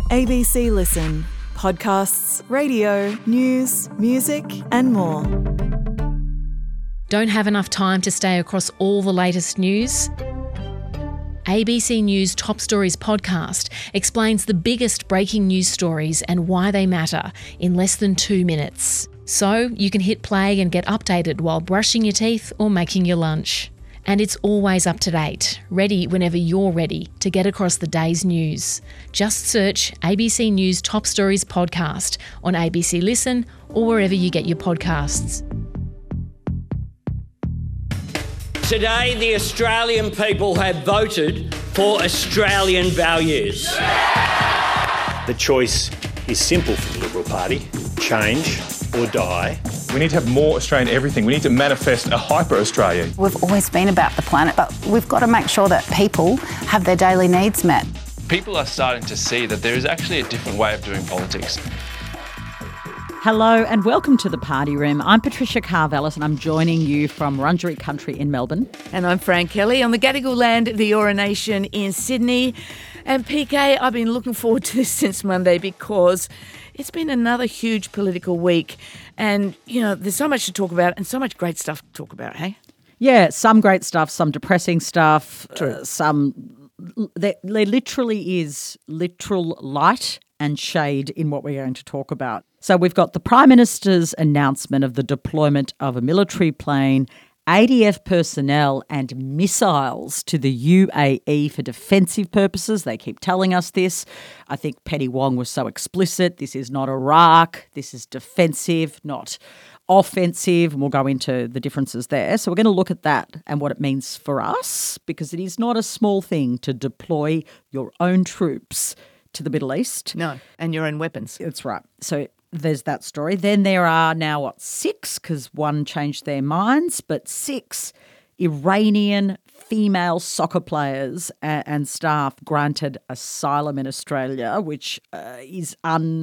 ABC Listen. Podcasts, radio, news, music and more. Don't have enough time to stay across all the latest news? ABC News Top Stories podcast explains the biggest breaking news stories and why they matter in less than 2 minutes. So you can hit play and get updated while brushing your teeth or making your lunch. And it's always up to date, ready whenever you're ready to get across the day's news. Just search ABC News Top Stories podcast on ABC Listen or wherever you get your podcasts. Today, the Australian people have voted for Australian values. The choice is simple for the Liberal Party: change or die. We need to have more Australian everything. We need to manifest a hyper-Australia. We've always been about the planet, but we've got to make sure that people have their daily needs met. People are starting to see that there is actually a different way of doing politics. Hello and welcome to The Party Room. I'm Patricia Carvelis and I'm joining you from Wurundjeri Country in Melbourne. And I'm Fran Kelly on the Gadigal land of the Eora Nation in Sydney. And PK, I've been looking forward to this since Monday because it's been another huge political week. And, you know, there's so much to talk about and so much great stuff to talk about, hey? Yeah, some great stuff, some depressing stuff, True. There literally is literal light and shade in what we're going to talk about. So we've got the Prime Minister's announcement of the deployment of a military plane, ADF personnel and missiles to the UAE for defensive purposes. They keep telling us this. I think Penny Wong was so explicit. This is not Iraq. This is defensive, not offensive. And we'll go into the differences there. So we're going to look at that and what it means for us, because it is not a small thing to deploy your own troops to the Middle East. No, and your own weapons. That's right. So there's that story. Then there are now, 6, because one changed their minds, but 6 Iranian female soccer players and staff granted asylum in Australia, which is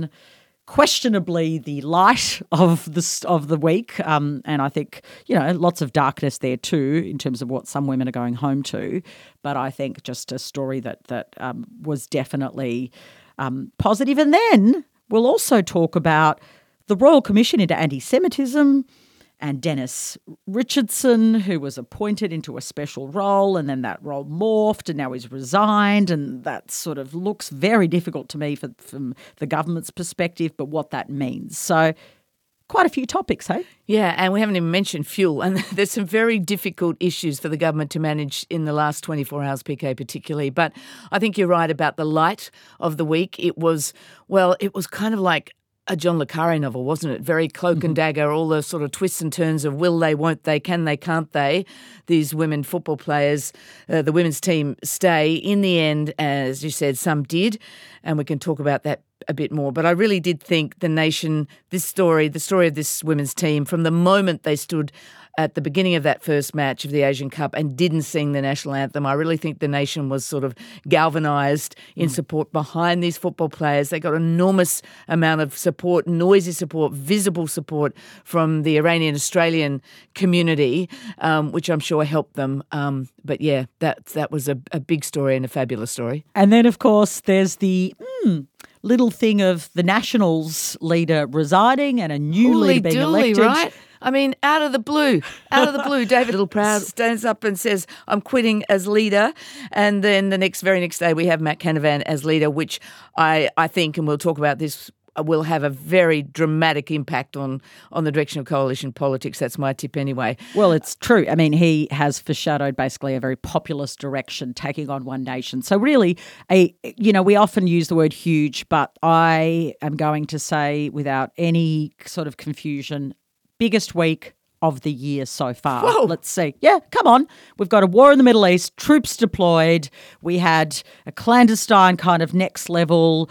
unquestionably the light of the week. And I think, lots of darkness there too in terms of what some women are going home to. But I think just a story that was definitely positive. And then we'll also talk about the Royal Commission into Anti-Semitism and Dennis Richardson, who was appointed into a special role, and then that role morphed and now he's resigned, and that sort of looks very difficult to me from the government's perspective, but what that means. So quite a few topics, hey? Yeah, and we haven't even mentioned fuel. And there's some very difficult issues for the government to manage in the last 24 hours, PK particularly. But I think you're right about the light of the week. It was kind of like a John le Carré novel, wasn't it? Very cloak and dagger, all the sort of twists and turns of will they, won't they, can they, can't they. These women football players, the women's team stay. In the end, as you said, some did, and we can talk about that a bit more. But I really did think the nation, the story of this women's team, from the moment they stood at the beginning of that first match of the Asian Cup and didn't sing the national anthem, I really think the nation was sort of galvanised in support behind these football players. They got enormous amount of support, noisy support, visible support from the Iranian-Australian community, which I'm sure helped them. But yeah, that was a big story and a fabulous story. And then, of course, there's the little thing of the Nationals leader resigning and a new leader being elected. Right? I mean, out of the blue, David Littleproud stands up and says, I'm quitting as leader. And then the very next day we have Matt Canavan as leader, which I think, and we'll talk about this, will have a very dramatic impact on the direction of coalition politics. That's my tip anyway. Well, it's true. I mean, he has foreshadowed basically a very populist direction, taking on One Nation. So really, we often use the word huge, but I am going to say without any sort of confusion, biggest week of the year so far. Whoa. Let's see. Yeah, come on. We've got a war in the Middle East, troops deployed. We had a clandestine kind of next level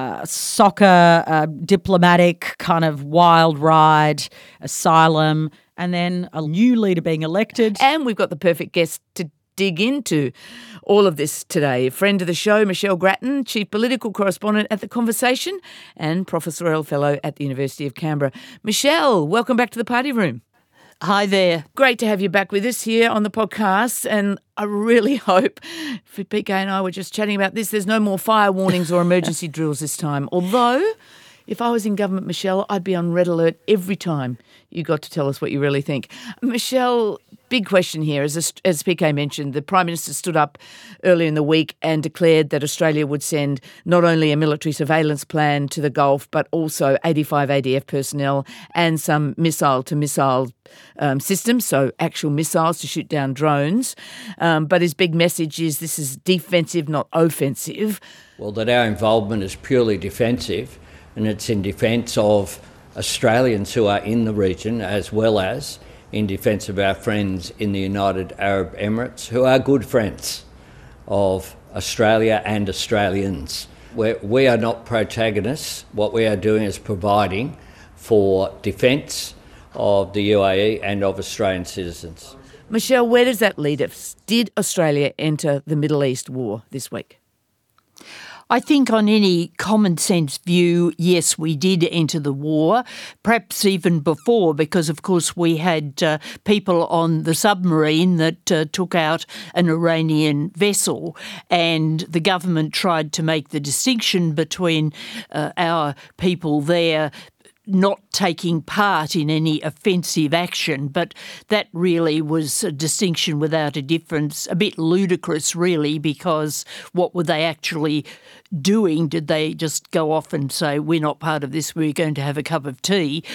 soccer, diplomatic kind of wild ride, asylum, and then a new leader being elected. And we've got the perfect guest to dig into all of this today. A friend of the show, Michelle Grattan, Chief Political Correspondent at The Conversation and Professorial Fellow at the University of Canberra. Michelle, welcome back to the Party Room. Hi there. Great to have you back with us here on the podcast. And I really hope, for PK and I were just chatting about this, there's no more fire warnings or emergency drills this time. Although, if I was in government, Michelle, I'd be on red alert every time you got to tell us what you really think. Michelle, big question here. As PK mentioned, the Prime Minister stood up earlier in the week and declared that Australia would send not only a military surveillance plan to the Gulf, but also 85 ADF personnel and some missile-to-missile systems, so actual missiles to shoot down drones. But his big message is this is defensive, not offensive. Well, that our involvement is purely defensive, and it's in defence of Australians who are in the region, as well as in defence of our friends in the United Arab Emirates, who are good friends of Australia and Australians. We are not protagonists. What we are doing is providing for defence of the UAE and of Australian citizens. Michelle, where does that lead us? Did Australia enter the Middle East war this week? I think on any common sense view, yes, we did enter the war, perhaps even before, because of course we had people on the submarine that took out an Iranian vessel, and the government tried to make the distinction between our people there not taking part in any offensive action, but that really was a distinction without a difference, a bit ludicrous really, because what were they actually doing? Did they just go off and say, we're not part of this, we're going to have a cup of tea?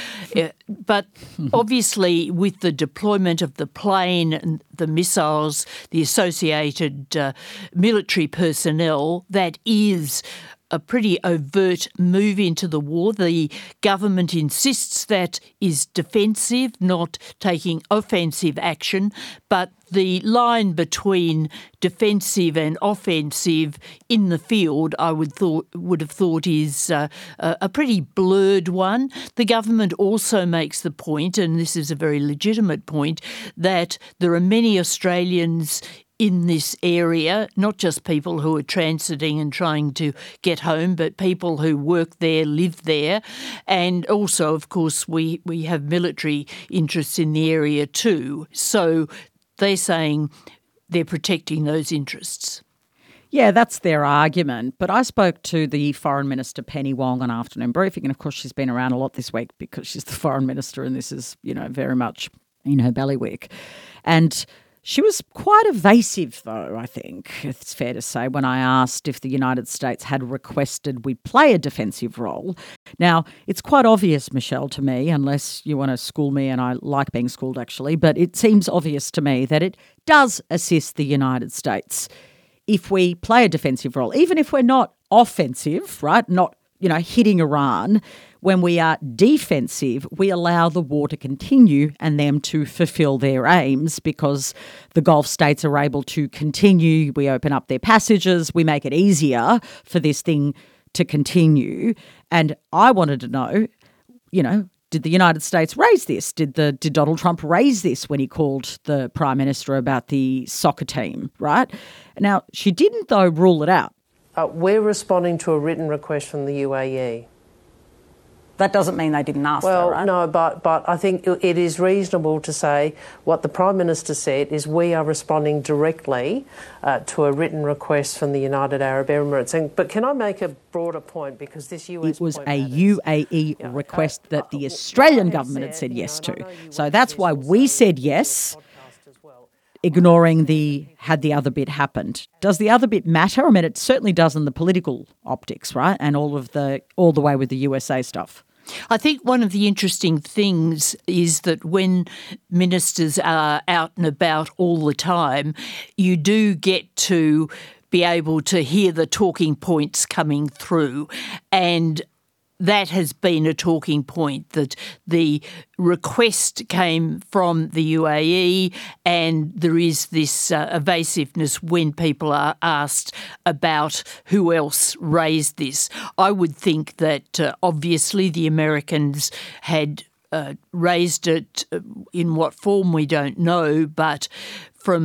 But obviously with the deployment of the plane and the missiles, the associated military personnel, that is a pretty overt move into the war. The government insists that is defensive, not taking offensive action, but the line between defensive and offensive in the field, I would have thought is a pretty blurred one. The government also makes the point, and this is a very legitimate point, that there are many Australians in this area, not just people who are transiting and trying to get home, but people who work there, live there. And also, of course, we have military interests in the area too. So they're saying they're protecting those interests. Yeah, that's their argument. But I spoke to the Foreign Minister, Penny Wong, on Afternoon Briefing. And of course, she's been around a lot this week because she's the Foreign Minister and this is, very much in her bailiwick. And she was quite evasive, though, I think it's fair to say, when I asked if the United States had requested we play a defensive role. Now, it's quite obvious, Michelle, to me, unless you want to school me, and I like being schooled actually, but it seems obvious to me that it does assist the United States if we play a defensive role, even if we're not offensive, right, not hitting Iran. When we are defensive, we allow the war to continue and them to fulfill their aims because the Gulf states are able to continue. We open up their passages. We make it easier for this thing to continue. And I wanted to know, did the United States raise this? Did Donald Trump raise this when he called the Prime Minister about the soccer team, right? Now, she didn't, though, rule it out. We're responding to a written request from the UAE. That doesn't mean they didn't ask, though, right? No, but I think it is reasonable to say what the Prime Minister said is we are responding directly to a written request from the United Arab Emirates. But can I make a broader point? Because this US it was a UAE request that the Australian government had said yes to. So that's why we said yes, ignoring had the other bit happened. Does the other bit matter? I mean, it certainly does in the political optics, right? And all the way with the USA stuff. I think one of the interesting things is that when ministers are out and about all the time, you do get to be able to hear the talking points coming through. And that has been a talking point, that the request came from the UAE and there is this evasiveness when people are asked about who else raised this. I would think that obviously the Americans had raised it in what form we don't know, but from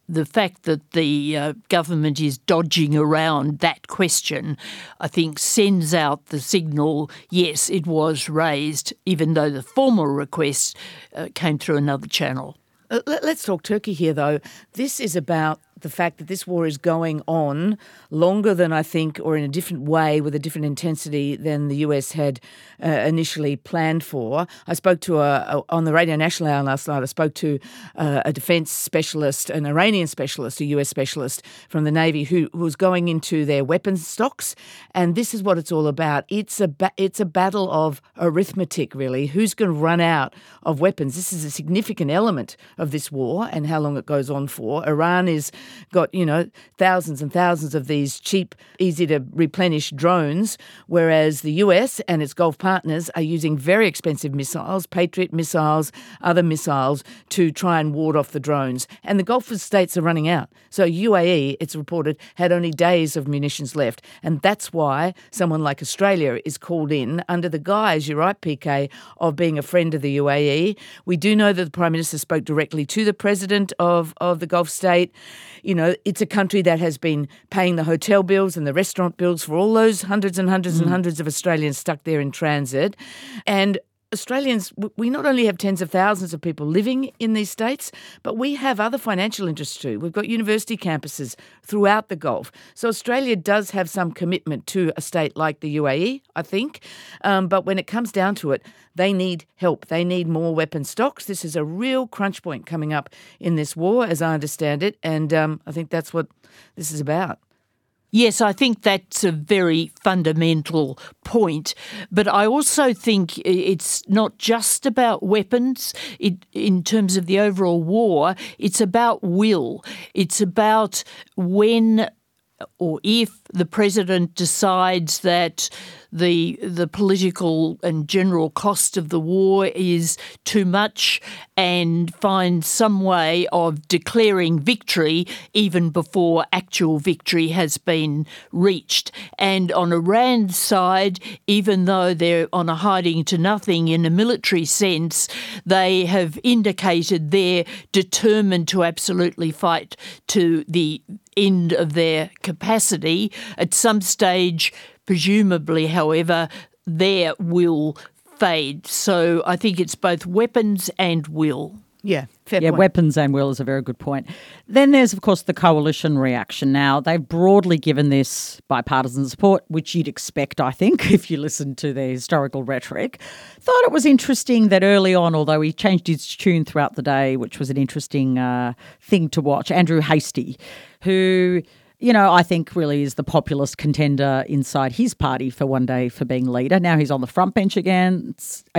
the fact that the government is dodging around that question, I think, sends out the signal, yes, it was raised, even though the formal request came through another channel. Let's talk Turkey here, though. This is about the fact that this war is going on longer than I think, or in a different way, with a different intensity than the US had initially planned for. I spoke to on the Radio National Hour last night, I spoke to a defence specialist, an Iranian specialist, a US specialist from the Navy who was going into their weapons stocks, and this is what it's all about. It's a battle of arithmetic, really. Who's going to run out of weapons? This is a significant element of this war and how long it goes on for. Iran is got, thousands and thousands of these cheap, easy to replenish drones, whereas the US and its Gulf partners are using very expensive missiles, Patriot missiles, other missiles, to try and ward off the drones. And the Gulf states are running out. So UAE, it's reported, had only days of munitions left. And that's why someone like Australia is called in under the guise, you're right, PK, of being a friend of the UAE. We do know that the Prime Minister spoke directly to the President of the Gulf state. It's a country that has been paying the hotel bills and the restaurant bills for all those hundreds and hundreds and hundreds of Australians stuck there in transit. And Australians, we not only have tens of thousands of people living in these states, but we have other financial interests too. We've got university campuses throughout the Gulf. So Australia does have some commitment to a state like the UAE, I think. But when it comes down to it, they need help. They need more weapon stocks. This is a real crunch point coming up in this war, as I understand it. And I think that's what this is about. Yes, I think that's a very fundamental point. But I also think it's not just about weapons. In terms of the overall war, it's about will. It's about when or if the president decides that the political and general cost of the war is too much and finds some way of declaring victory even before actual victory has been reached. And on Iran's side, even though they're on a hiding to nothing in a military sense, they have indicated they're determined to absolutely fight to the end of their capacity. At some stage, presumably, however, their will fade. So I think it's both weapons and will. Yeah, fair point. Weapons and will is a very good point. Then there's, of course, the coalition reaction. Now, they've broadly given this bipartisan support, which you'd expect, I think, if you listen to their historical rhetoric. Thought it was interesting that early on, although he changed his tune throughout the day, which was an interesting thing to watch, Andrew Hastie, who, I think really is the populist contender inside his party for one day for being leader. Now he's on the front bench again.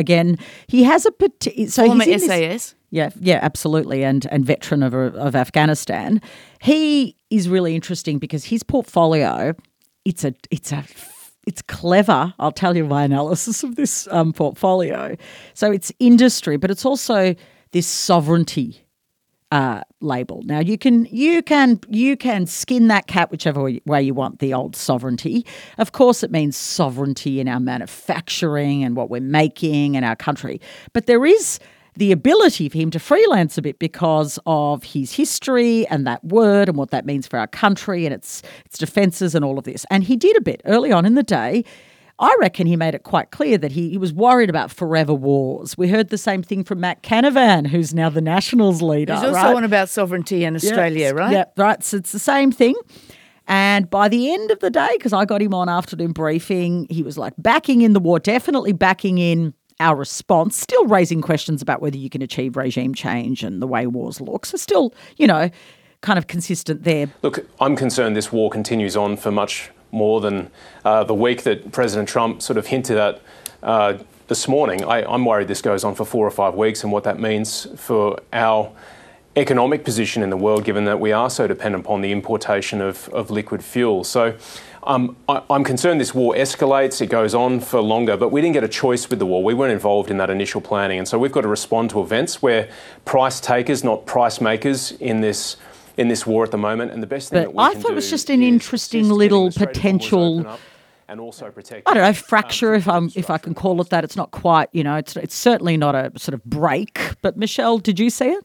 He has a former SAS. Yeah, absolutely, and veteran of Afghanistan. He is really interesting because his portfolio, it's clever. I'll tell you my analysis of this portfolio. So it's industry, but it's also this sovereignty label. Now you can skin that cat whichever way you want, the old sovereignty. Of course it means sovereignty in our manufacturing and what we're making in our country. But there is the ability for him to freelance a bit because of his history and that word and what that means for our country and its defences and all of this. And he did a bit early on in the day. I reckon he made it quite clear that he was worried about forever wars. We heard the same thing from Matt Canavan, who's now the Nationals leader. He's also one about sovereignty in Australia, right? Yeah, right. So it's the same thing. And by the end of the day, because I got him on afternoon briefing, he was like backing in the war, definitely backing in our response, still raising questions about whether you can achieve regime change and the way wars look. So still, kind of consistent there. Look, I'm concerned this war continues on for much more than the week that President Trump sort of hinted at this morning. I'm worried this goes on for 4 or 5 weeks and what that means for our economic position in the world, given that we are so dependent upon the importation of liquid fuel. So I'm concerned this war escalates, it goes on for longer, but we didn't get a choice with the war. We weren't involved in that initial planning. And so we've got to respond to events. We're price takers, not price makers in this war at the moment. And the best thing that we can do, I thought it was just an interesting little potential, and also protect, I don't know, fracture, if I can call it that. It's not quite, it's certainly not a sort of break. But Michelle, did you see it?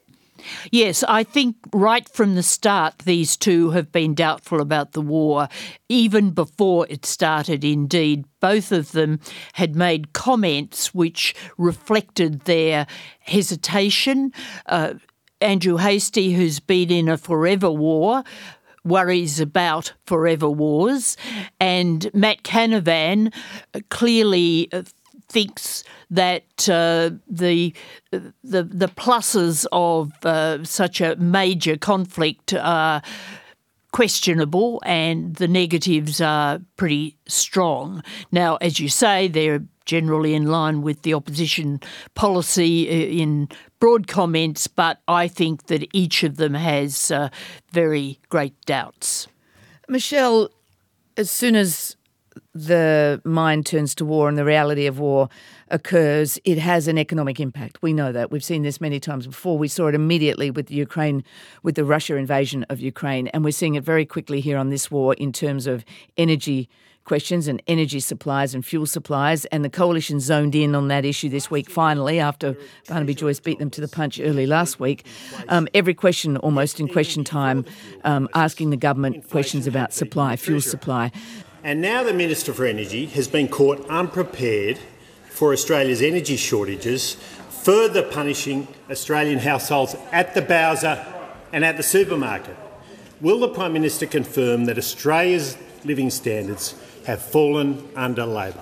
Yes, I think right from the start these two have been doubtful about the war, even before it started indeed. Both of them had made comments which reflected their hesitation. Andrew Hastie, who's been in a forever war, worries about forever wars, and Matt Canavan clearly thinks that the pluses of such a major conflict are questionable and the negatives are pretty strong. Now, as you say, they're generally in line with the opposition policy in broad comments, but I think that each of them has very great doubts. Michelle, as soon as the mind turns to war and the reality of war occurs, it has an economic impact. We know that. We've seen this many times before. We saw it immediately with Ukraine, with the Russia invasion of Ukraine, and we're seeing it very quickly here on this war in terms of energy questions and energy supplies and fuel supplies, and the coalition zoned in on that issue this week finally after Barnaby Joyce beat them to the punch early last week. Every question almost in question time asking the government questions about supply, fuel supply. And now the Minister for Energy has been caught unprepared for Australia's energy shortages, further punishing Australian households at the Bowser and at the supermarket. Will the Prime Minister confirm that Australia's living standards have fallen under Labor?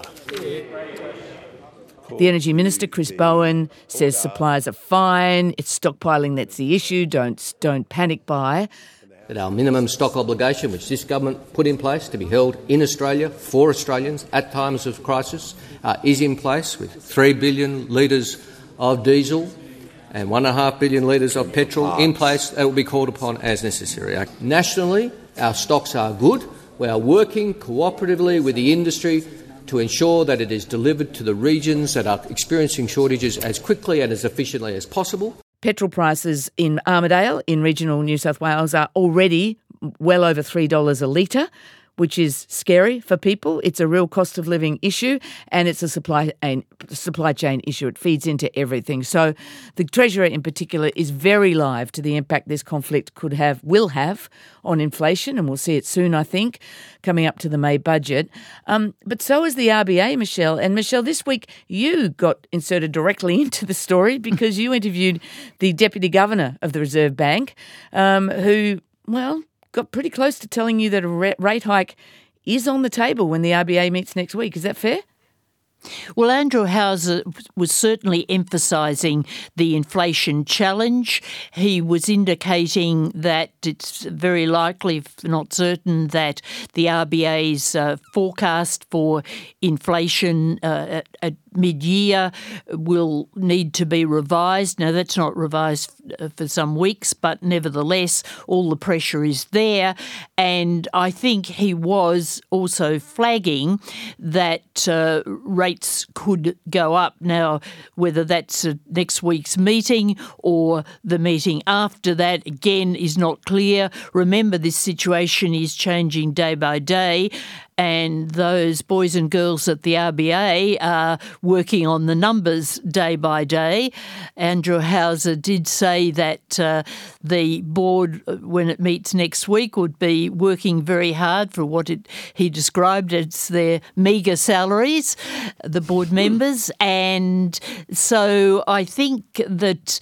The Energy Minister, Chris Bowen, says supplies are fine. It's stockpiling that's the issue. Don't panic buy. That our minimum stock obligation, which this government put in place to be held in Australia for Australians at times of crisis, is in place with 3 billion litres of diesel and 1.5 billion litres of petrol in place that will be called upon as necessary. Nationally, our stocks are good. We are working cooperatively with the industry to ensure that it is delivered to the regions that are experiencing shortages as quickly and as efficiently as possible. Petrol prices in Armidale, in regional New South Wales, are already well over $3 a litre, which is scary for people. It's a real cost of living issue, and it's a supply chain issue. It feeds into everything. So the Treasurer in particular is very live to the impact this conflict will have on inflation, and we'll see it soon, I think, coming up to the May budget. But so is the RBA, Michelle. And Michelle, this week you got inserted directly into the story because you interviewed the Deputy Governor of the Reserve Bank, who, well, got pretty close to telling you that a rate hike is on the table when the RBA meets next week. Is that fair? Well, Andrew Hauser was certainly emphasising the inflation challenge. He was indicating that it's very likely, if not certain, that the RBA's forecast for inflation at mid-year will need to be revised. Now, that's not revised for some weeks, but nevertheless, all the pressure is there. And I think he was also flagging that rates could go up. Now, whether that's next week's meeting or the meeting after that, again, is not clear. Remember, this situation is changing day by day, and those boys and girls at the RBA are working on the numbers day by day. Andrew Hauser did say that the board, when it meets next week, would be working very hard for what he described as their meagre salaries, the board members. And so I think that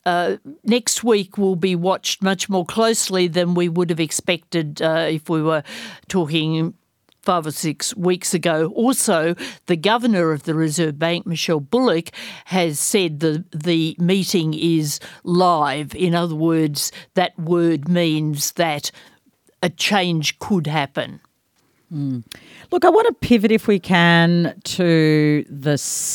next week will be watched much more closely than we would have expected if we were talking 5 or 6 weeks ago. Also, the Governor of the Reserve Bank, Michelle Bullock, has said the meeting is live. In other words, that word means that a change could happen. Look, I want to pivot, if we can, to the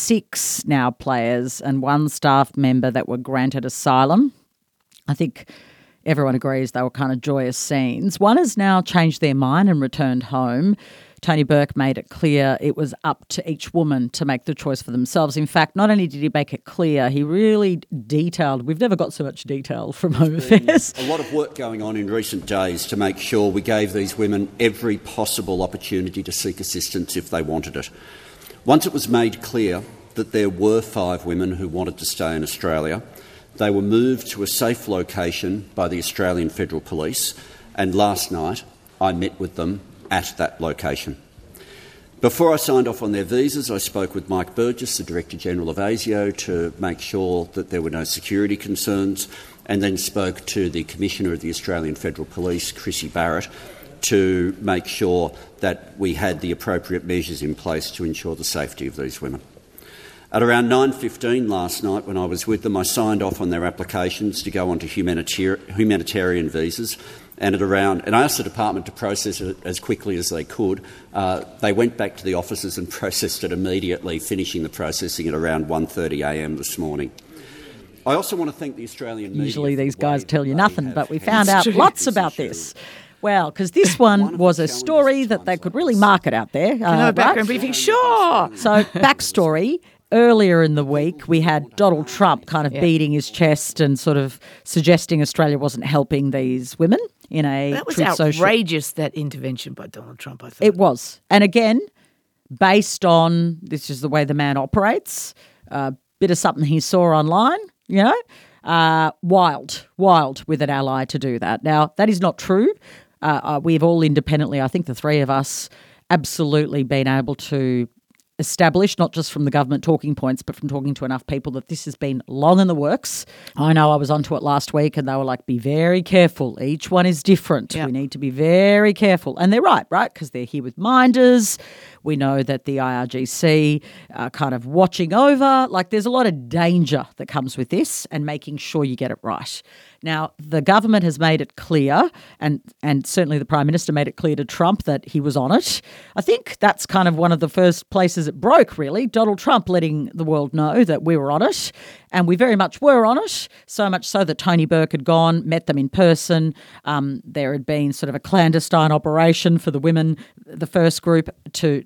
6 now players and 1 staff member that were granted asylum. I think everyone agrees they were kind of joyous scenes. 1 has now changed their mind and returned home. Tony Burke made it clear it was up to each woman to make the choice for themselves. In fact, not only did he make it clear, he really detailed. We've never got so much detail from Home Affairs. A lot of work going on in recent days to make sure we gave these women every possible opportunity to seek assistance if they wanted it. Once it was made clear that there were 5 women who wanted to stay in Australia, They were moved to a safe location by the Australian Federal Police, and last night I met with them at that location. Before I signed off on their visas, I spoke with Mike Burgess, the Director-General of ASIO, to make sure that there were no security concerns, and then spoke to the Commissioner of the Australian Federal Police, Chrissy Barrett, to make sure that we had the appropriate measures in place to ensure the safety of these women. At around 9:15 last night, when I was with them, I signed off on their applications to go onto humanitarian visas, and I asked the department to process it as quickly as they could. They went back to the offices and processed it immediately, finishing the processing at around 1:30 a.m. this morning. I also want to thank the Australian media. Usually these guys tell you nothing, but we found out lots about this. Well, because this one was a story that they could really market out there. Can I have a background briefing? Sure. So, backstory. Earlier in the week, we had Donald Trump kind of beating his chest and sort of suggesting Australia wasn't helping these women in a That was Truth Social. outrageous, that intervention by Donald Trump, I thought. It was. And again, based on, this is the way the man operates, a bit of something he saw online, you know, wild with an ally to do that. Now, that is not true. We've all independently, I think the three of us, absolutely been able to establish, not just from the government talking points, but from talking to enough people, that this has been long in the works. I know I was onto it last week and they were like, be very careful. Each one is different. Yep. We need to be very careful. And they're right? Because they're here with minders. We know that the IRGC are kind of watching over. Like, there's a lot of danger that comes with this and making sure you get it right. Now, the government has made it clear, and certainly the Prime Minister made it clear to Trump that he was on it. I think that's kind of one of the first places it broke, really. Donald Trump letting the world know that we were on it, and we very much were on it, so much so that Tony Burke had gone, met them in person. There had been sort of a clandestine operation for the women, the first group, to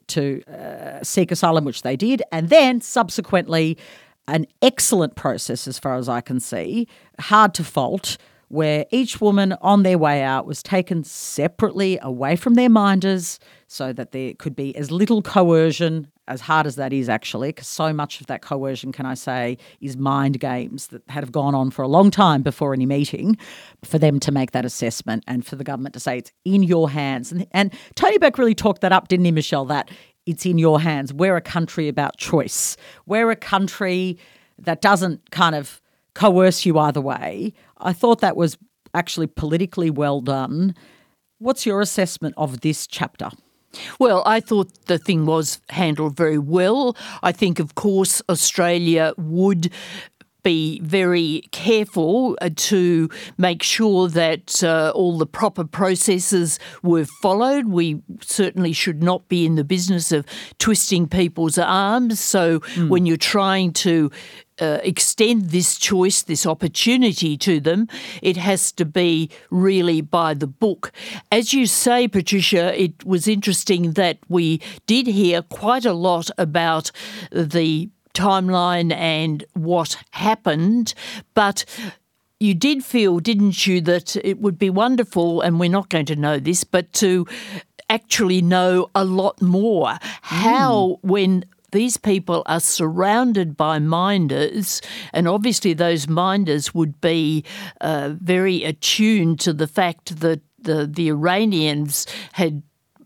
seek asylum, which they did, and then subsequently an excellent process, as far as I can see, hard to fault, where each woman on their way out was taken separately away from their minders so that there could be as little coercion, as hard as that is actually, because so much of that coercion, can I say, is mind games that have gone on for a long time before any meeting, for them to make that assessment and for the government to say it's in your hands. And Tony Burke really talked that up, didn't he, Michelle, that it's in your hands. We're a country about choice. We're a country that doesn't kind of coerce you either way. I thought that was actually politically well done. What's your assessment of this chapter? Well, I thought the thing was handled very well. I think, of course, Australia would be very careful to make sure that all the proper processes were followed. We certainly should not be in the business of twisting people's arms. So when you're trying to extend this choice, this opportunity to them, it has to be really by the book. As you say, Patricia, it was interesting that we did hear quite a lot about the timeline and what happened, but you did feel, didn't you, that it would be wonderful, and we're not going to know this, but to actually know a lot more. How, when these people are surrounded by minders, and obviously those minders would be very attuned to the fact that the Iranians had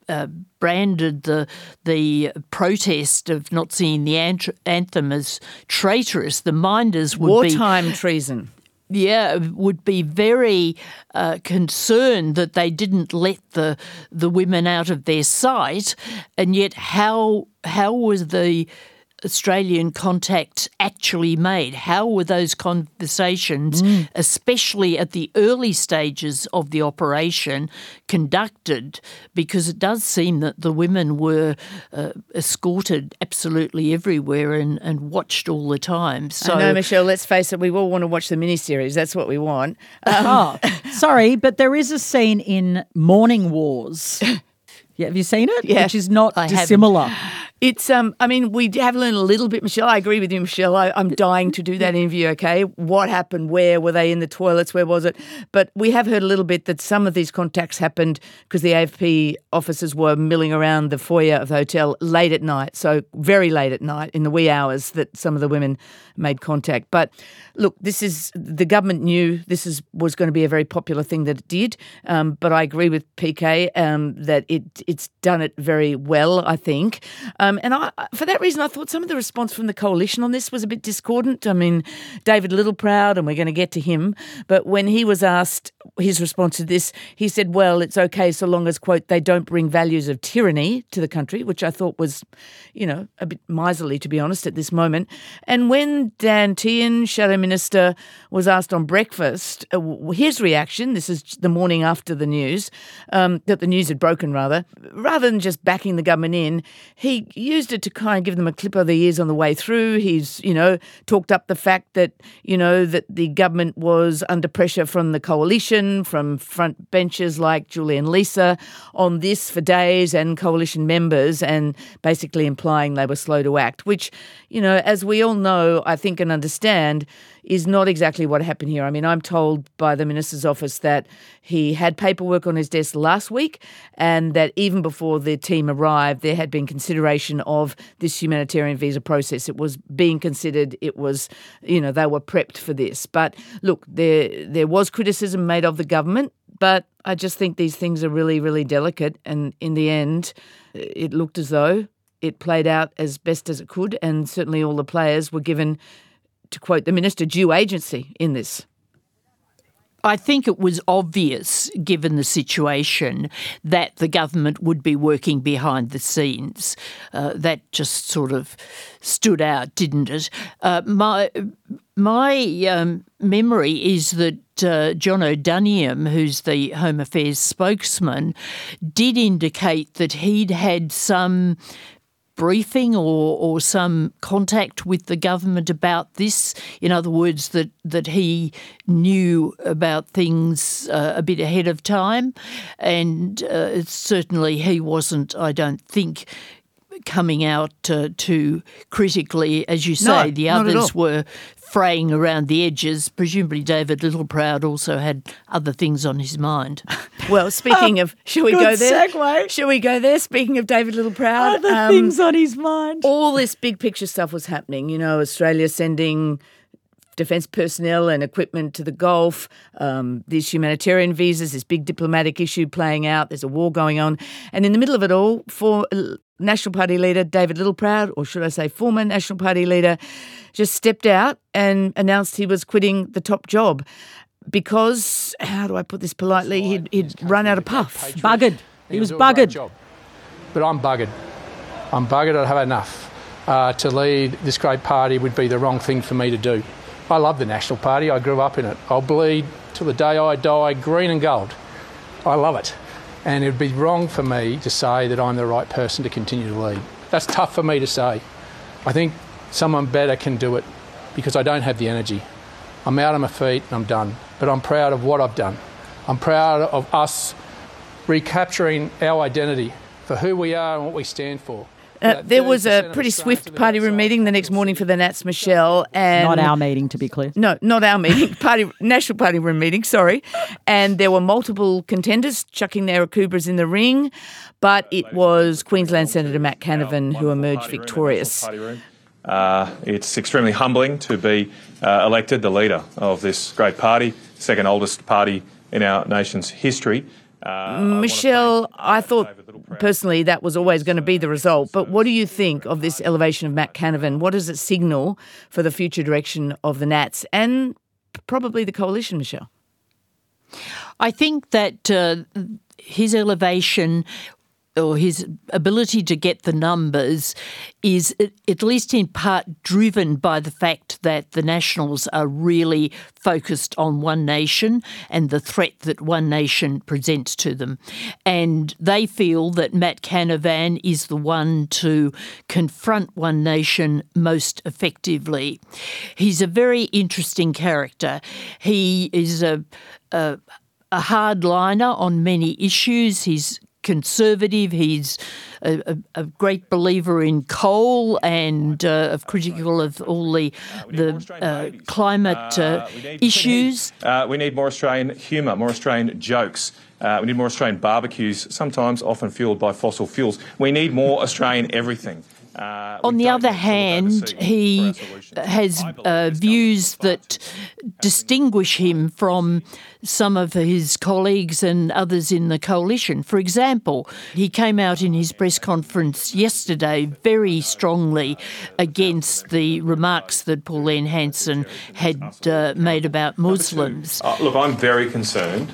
branded the protest of not singing the anthem as traitorous. The minders would wartime treason. Yeah, would be very concerned that they didn't let the women out of their sight, and yet how was the Australian contact actually made? How were those conversations, especially at the early stages of the operation, conducted? Because it does seem that the women were escorted absolutely everywhere and watched all the time. So, I know, Michelle, let's face it, we all want to watch the miniseries. That's what we want. Sorry, but there is a scene in Morning Wars Yeah, have you seen it? Yeah. Which is not I dissimilar. It's, I mean, we have learned a little bit, Michelle. I agree with you, Michelle. I'm dying to do that interview, okay? What happened? Where? Were they in the toilets? Where was it? But we have heard a little bit that some of these contacts happened because the AFP officers were milling around the foyer of the hotel late at night, so very late at night, in the wee hours that some of the women made contact. But look, the government knew this was going to be a very popular thing that it did, but I agree with PK that it's done it very well, I think. And for that reason, I thought some of the response from the coalition on this was a bit discordant. I mean, David Littleproud, and we're going to get to him, but when he was asked his response to this, he said, well, it's okay so long as, quote, they don't bring values of tyranny to the country, which I thought was, a bit miserly, to be honest, at this moment. And when Dan Tehan, Shadow Minister, was asked on breakfast, his reaction, this is the morning after the news, that the news had broken rather than just backing the government in, he used it to kind of give them a clip of the ears on the way through. He's, talked up the fact that, that the government was under pressure from the coalition, from front benches like Julie and Lisa on this for days, and coalition members, and basically implying they were slow to act, which, as we all know, I think and understand, is not exactly what happened here. I mean, I'm told by the Minister's office that he had paperwork on his desk last week, and that even before the team arrived, there had been consideration of this humanitarian visa process. It was being considered. It was, they were prepped for this. But look, there was criticism made of the government, but I just think these things are really, really delicate. And in the end, it looked as though it played out as best as it could, and certainly all the players were given, to quote the minister, due agency in this. I think it was obvious, given the situation, that the government would be working behind the scenes. That just sort of stood out, didn't it? My memory is that John O'Duniam, who's the Home Affairs spokesman, did indicate that he'd had some briefing or some contact with the government about this. In other words, that he knew about things a bit ahead of time. And certainly he wasn't, I don't think, coming out too critically, as you say. The others were fraying around the edges. Presumably David Littleproud also had other things on his mind. Well, speaking of, shall we go there? Segue. Shall we go there? Speaking of David Littleproud. Other things on his mind. All this big picture stuff was happening. Australia sending defence personnel and equipment to the Gulf, these humanitarian visas, this big diplomatic issue playing out, there's a war going on. And in the middle of it all, for National Party leader David Littleproud, or should I say former National Party leader, just stepped out and announced he was quitting the top job because, how do I put this politely, he'd run out of puff. Buggered. He was buggered. But I'm buggered. I'd have enough. To lead this great party would be the wrong thing for me to do. I love the National Party. I grew up in it. I'll bleed till the day I die green and gold. I love it. And it would be wrong for me to say that I'm the right person to continue to lead. That's tough for me to say. I think someone better can do it because I don't have the energy. I'm out on my feet and I'm done. But I'm proud of what I've done. I'm proud of us recapturing our identity for who we are and what we stand for. There was a pretty swift party room meeting the next morning for the Nats, Michelle. And not our meeting, to be clear. No, not our meeting. National Party room meeting, sorry. And there were multiple contenders chucking their akubras in the ring, but it was Queensland Senator Matt Canavan who emerged victorious. It's extremely humbling to be elected the leader of this great party, second oldest party in our nation's history. Michelle, I thought personally that was always going to be the result, but what do you think of this elevation of Matt Canavan? What does it signal for the future direction of the Nats and probably the coalition, Michelle? I think that his elevation or his ability to get the numbers is at least in part driven by the fact that the Nationals are really focused on One Nation and the threat that One Nation presents to them. And they feel that Matt Canavan is the one to confront One Nation most effectively. He's a very interesting character. He is a hardliner on many issues. He's conservative. He's a great believer in coal and critical of all the climate issues. We need more Australian humour, more Australian jokes. We need more Australian barbecues, sometimes often fuelled by fossil fuels. We need more Australian everything. On the other hand, he has views that distinguish him from some of his colleagues and others in the coalition. For example, he came out in his press conference yesterday very strongly against the remarks that Pauline Hanson had made about Muslims. Look, I'm very concerned.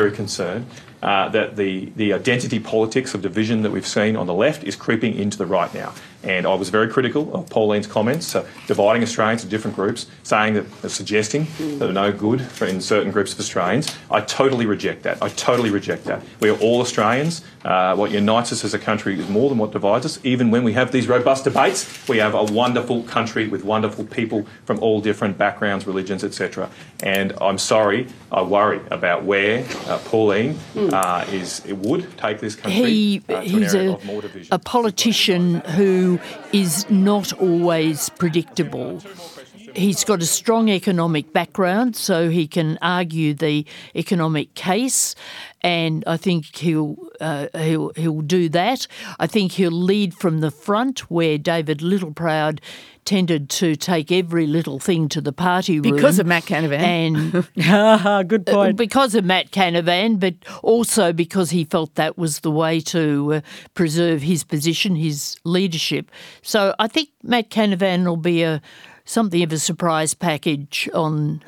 That the identity politics of division that we've seen on the left is creeping into the right now. And I was very critical of Pauline's comments, dividing Australians into different groups, suggesting that they're no good in certain groups of Australians. I totally reject that. We are all Australians. What unites us as a country is more than what divides us. Even when we have these robust debates, we have a wonderful country with wonderful people from all different backgrounds, religions, etc. And I'm sorry, I worry about where Pauline would take this country to an area of more division. A politician who is not always predictable. He's got a strong economic background, so he can argue the economic case, and I think he'll do that. I think he'll lead from the front, where David Littleproud tended to take every little thing to the party room. Because of Matt Canavan. And good point. Because of Matt Canavan, but also because he felt that was the way to preserve his position, his leadership. So I think Matt Canavan will be something of a surprise package on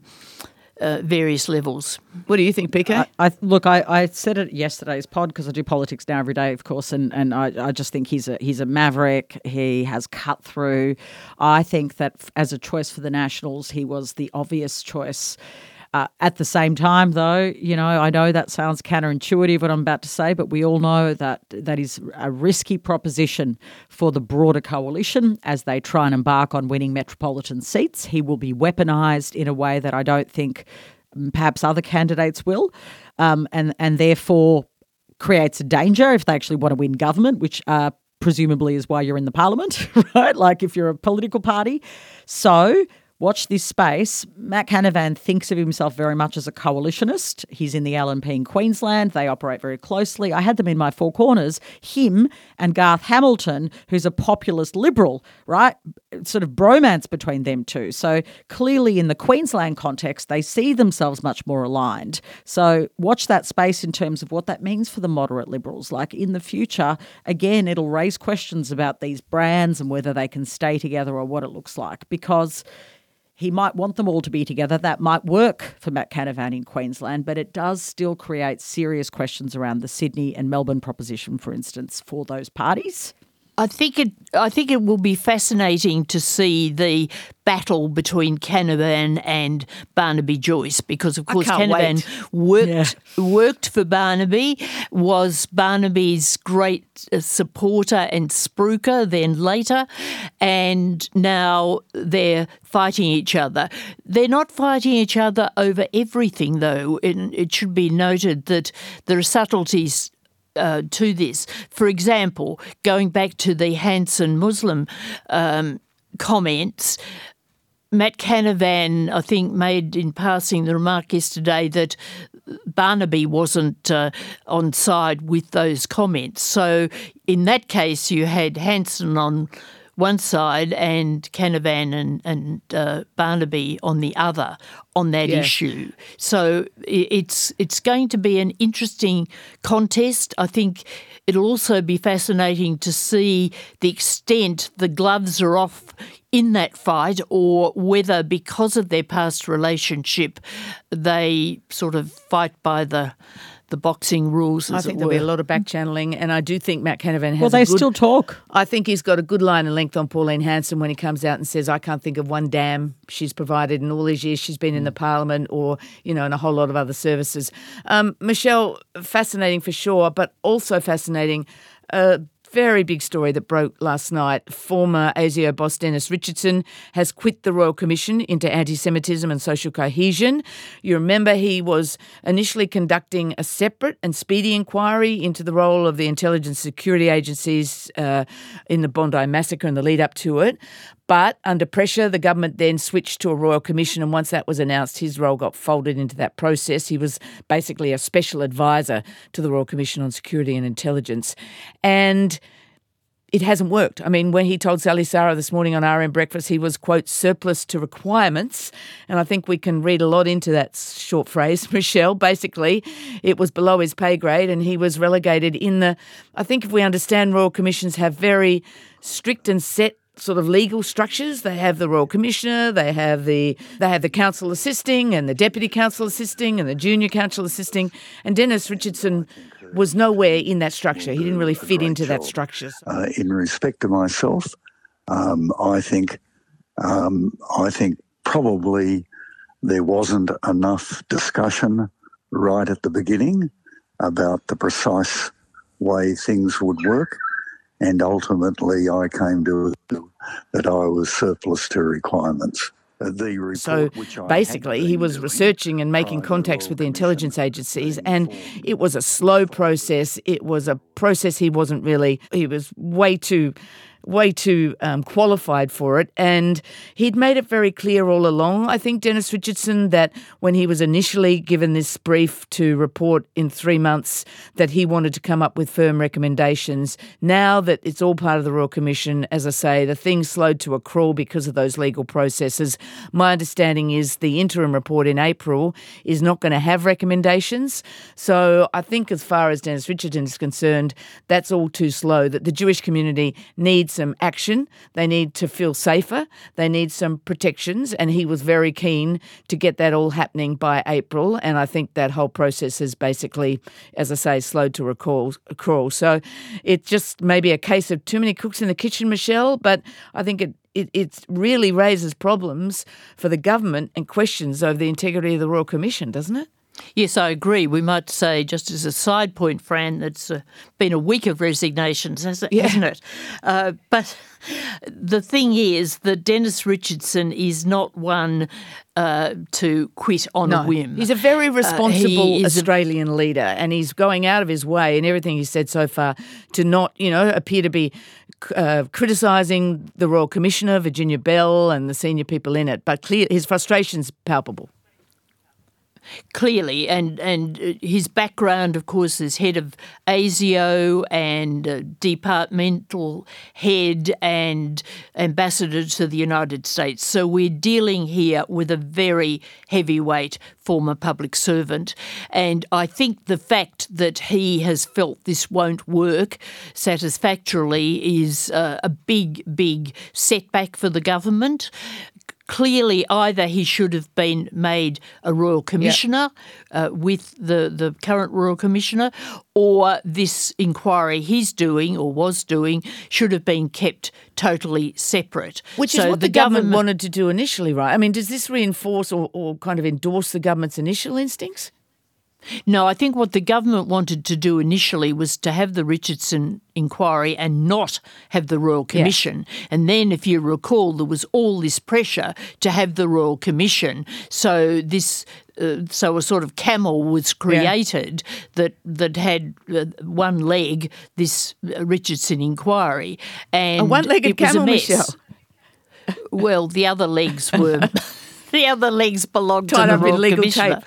various levels. What do you think, PK? I said it yesterday's pod because I do politics now every day, of course, and I just think he's a maverick. He has cut through. I think that as a choice for the Nationals, he was the obvious choice. At the same time, though, I know that sounds counterintuitive what I'm about to say, but we all know that is a risky proposition for the broader coalition as they try and embark on winning metropolitan seats. He will be weaponised in a way that I don't think perhaps other candidates will, and therefore creates a danger if they actually want to win government, which presumably is why you're in the parliament, right? Like if you're a political party. So watch this space. Matt Canavan thinks of himself very much as a coalitionist. He's in the LNP in Queensland. They operate very closely. I had them in my four corners, him and Garth Hamilton, who's a populist liberal, right? Sort of bromance between them two. So clearly in the Queensland context, they see themselves much more aligned. So watch that space in terms of what that means for the moderate liberals. Like in the future, again, it'll raise questions about these brands and whether they can stay together or what it looks like, because he might want them all to be together. That might work for Matt Canavan in Queensland, but it does still create serious questions around the Sydney and Melbourne proposition, for instance, for those parties. I think it will be fascinating to see the battle between Canavan and Barnaby Joyce, because of course Canavan worked for Barnaby, was Barnaby's great supporter and spruiker then later, and now they're fighting each other. They're not fighting each other over everything, though. It should be noted that there are subtleties to this. For example, going back to the Hanson Muslim comments, Matt Canavan, I think, made in passing the remark yesterday that Barnaby wasn't on side with those comments. So in that case, you had Hanson on one side and Canavan and Barnaby on the other on that issue. So it's going to be an interesting contest. I think it'll also be fascinating to see the extent the gloves are off in that fight, or whether because of their past relationship they sort of fight by the boxing rules, as I think there'll be a lot of back-channeling, and I do think Matt Canavan has Well, they still talk. I think he's got a good line of length on Pauline Hanson when he comes out and says, I can't think of one dam she's provided in all these years she's been in the parliament, or, and a whole lot of other services. Michelle, fascinating for sure, but also fascinating very big story that broke last night. Former ASIO boss Dennis Richardson has quit the Royal Commission into Anti-Semitism and Social Cohesion. You remember he was initially conducting a separate and speedy inquiry into the role of the intelligence security agencies in the Bondi massacre and the lead up to it. But under pressure, the government then switched to a Royal Commission, and once that was announced, his role got folded into that process. He was basically a special advisor to the Royal Commission on Security and Intelligence. And it hasn't worked. I mean, when he told Sally Sarah this morning on RM Breakfast, he was, quote, surplus to requirements. And I think we can read a lot into that short phrase, Michelle. Basically, it was below his pay grade and he was relegated I think if we understand, Royal Commissions have very strict and set sort of legal structures. They have the Royal Commissioner, they have the counsel assisting and the deputy counsel assisting and the junior counsel assisting. And Dennis Richardson was nowhere in that structure. He didn't really fit into that structure. In respect to myself, I think probably there wasn't enough discussion right at the beginning about the precise way things would work. And ultimately, I came to that I was surplus to requirements. So basically, he was researching and making contacts with the intelligence agencies, and it was a slow process. It was a process he was way too qualified for it, and he'd made it very clear all along, I think, Dennis Richardson, that when he was initially given this brief to report in 3 months, that he wanted to come up with firm recommendations. Now that it's all part of the Royal Commission, as I say, the thing slowed to a crawl because of those legal processes. My understanding is the interim report in April is not going to have recommendations. So I think as far as Dennis Richardson is concerned, that's all too slow, that the Jewish community needs some action. They need to feel safer. They need some protections. And he was very keen to get that all happening by April. And I think that whole process has basically, as I say, slowed to a crawl. So it's just maybe a case of too many cooks in the kitchen, Michelle. But I think it really raises problems for the government and questions over the integrity of the Royal Commission, doesn't it? Yes, I agree. We might say, just as a side point, Fran, it's been a week of resignations, hasn't it? But the thing is that Dennis Richardson is not one to quit on a whim. He's a very responsible Australian leader, and he's going out of his way in everything he's said so far to not, appear to be criticising the Royal Commissioner, Virginia Bell, and the senior people in it. But his frustration's palpable. Clearly, and his background, of course, as head of ASIO and departmental head and ambassador to the United States. So we're dealing here with a very heavyweight former public servant. And I think the fact that he has felt this won't work satisfactorily is a big, big setback for the government. Clearly, either he should have been made a Royal Commissioner with the current Royal Commissioner, or this inquiry he's doing or was doing should have been kept totally separate. Which is what the government wanted to do initially, right? I mean, does this reinforce or kind of endorse the government's initial instincts? No, I think what the government wanted to do initially was to have the Richardson inquiry and not have the Royal Commission. Yeah. And then, if you recall, there was all this pressure to have the Royal Commission. So so a sort of camel was created that had one leg, this Richardson inquiry. And a one-legged camel, Michelle. Well, the other legs were... The other legs belong to the Royal Commissioner.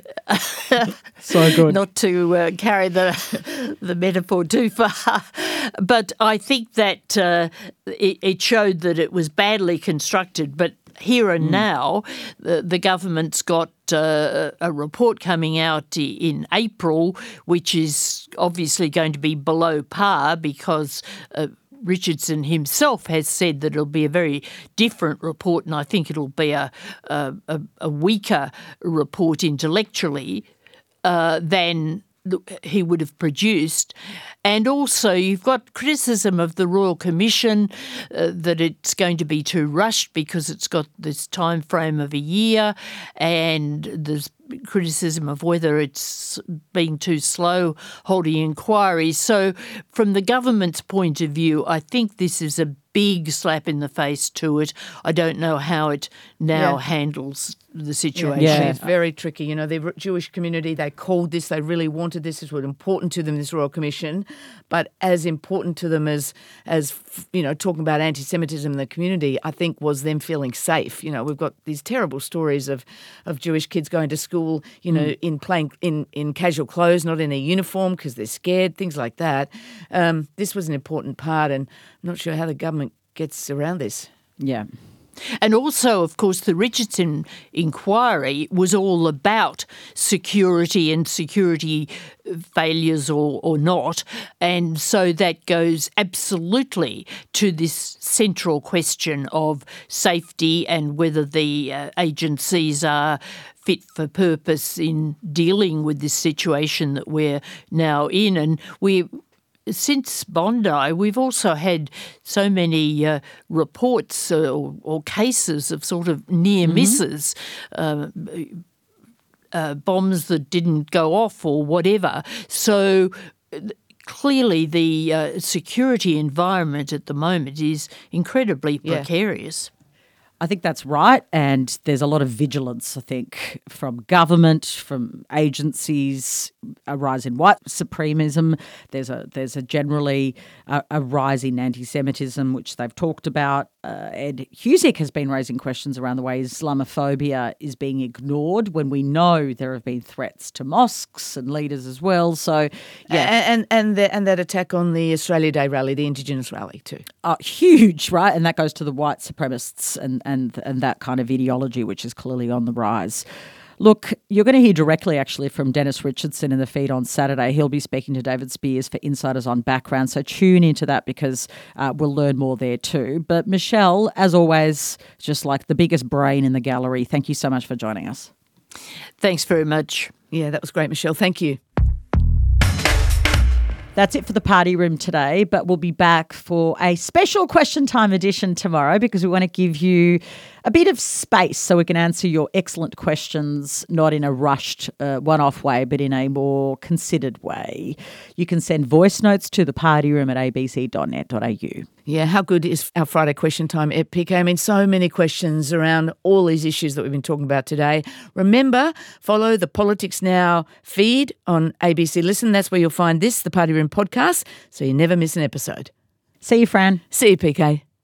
So good. Not to carry the metaphor too far. But I think that it showed that it was badly constructed. But here and now, the government's got a report coming out in April, which is obviously going to be below par because Richardson himself has said that it'll be a very different report, and I think it'll be a weaker report intellectually than he would have produced. And also you've got criticism of the Royal Commission that it's going to be too rushed because it's got this time frame of a year, and there's criticism of whether it's being too slow holding inquiries. So from the government's point of view, I think this is a big slap in the face to it. I don't know how it now handles the situation. Yeah, it's very tricky. You know, the Jewish community, they called this, they really wanted this. This was important to them, this Royal Commission. But as important to them as you know, talking about anti-Semitism in the community, I think was them feeling safe. You know, we've got these terrible stories of Jewish kids going to school, you know, in casual clothes, not in a uniform because they're scared, things like that. This was an important part, and I'm not sure how the government gets around this. Yeah. And also, of course, the Richardson inquiry was all about security and security failures or not. And so that goes absolutely to this central question of safety and whether the agencies are fit for purpose in dealing with this situation that we're now in. And since Bondi, we've also had so many reports or cases of sort of near misses, bombs that didn't go off or whatever. So clearly the security environment at the moment is incredibly precarious. I think that's right, and there's a lot of vigilance, I think, from government, from agencies, a rise in white supremacism. There's a generally a rise in anti-Semitism, which they've talked about. Ed Husic has been raising questions around the way Islamophobia is being ignored when we know there have been threats to mosques and leaders as well. So, yeah, and that attack on the Australia Day rally, the Indigenous rally too, huge, right? And that goes to the white supremacists and that kind of ideology, which is clearly on the rise. Look, you're going to hear directly actually from Dennis Richardson in the feed on Saturday. He'll be speaking to David Spears for Insiders on Background, so tune into that because we'll learn more there too. But Michelle, as always, just like the biggest brain in the gallery, thank you so much for joining us. Thanks very much. Yeah, that was great, Michelle. Thank you. That's it for the Party Room today, but we'll be back for a special question time edition tomorrow because we want to give you a bit of space so we can answer your excellent questions, not in a rushed one-off way, but in a more considered way. You can send voice notes to thepartyroom@abc.net.au. Yeah, how good is our Friday question time at PK? I mean, so many questions around all these issues that we've been talking about today. Remember, follow the Politics Now feed on ABC Listen. That's where you'll find this, the Party Room podcast, so you never miss an episode. See you, Fran. See you, PK.